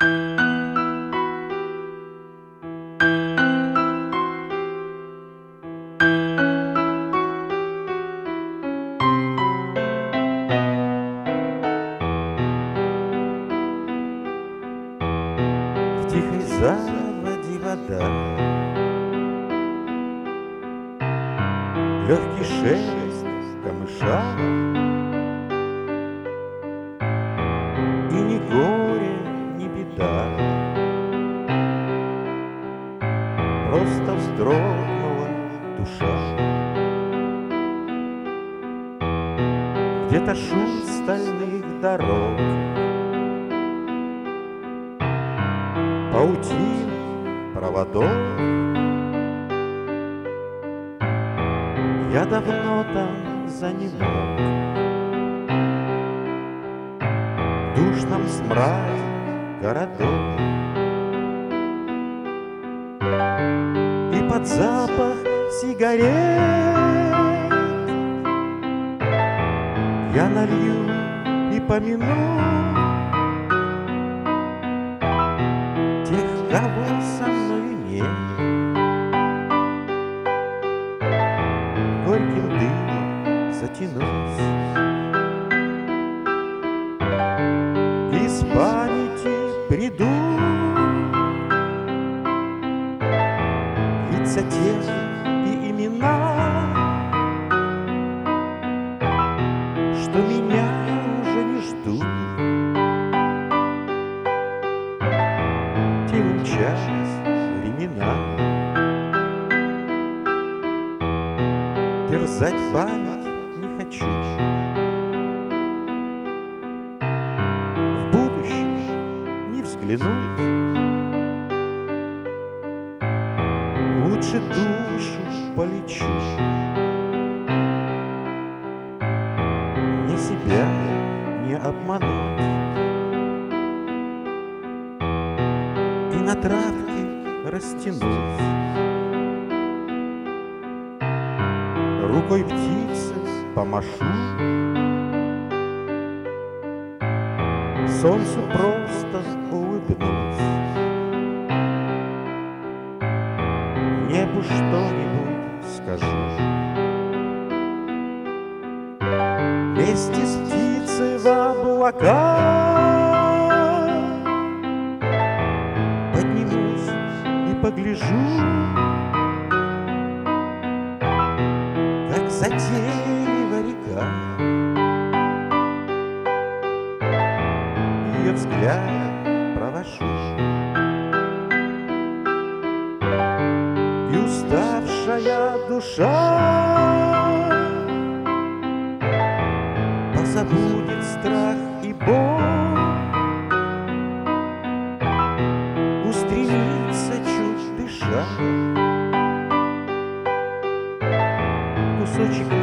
В тихой заводе вода, легкий шелест камыша, и ни горе, ни беда, просто вздрогнула душа. Где-то шум стальных дорог, паутин проводов. Я давно там занемог, в душном смраде городов. И под запах сигарет я налью и помяну тех, кого со мною нет. Горьким дымом затянусь, из памяти приду лица тех и имена, что меня уже не ждут. Те умчались времена, терзать память не хочу. В будущее не взглянуть, лучше душу полечу. Мне себя не обмануть, и на травке растянусь, рукой птицы помашу, солнцу просто улыбнусь, небу что-нибудь скажу. Вместе с птицей в облака поднимусь и погляжу, как затейлива река, ее взгляд провожу. И уставшая душа позабудет страх и боль, устремится чуть дыша кусочек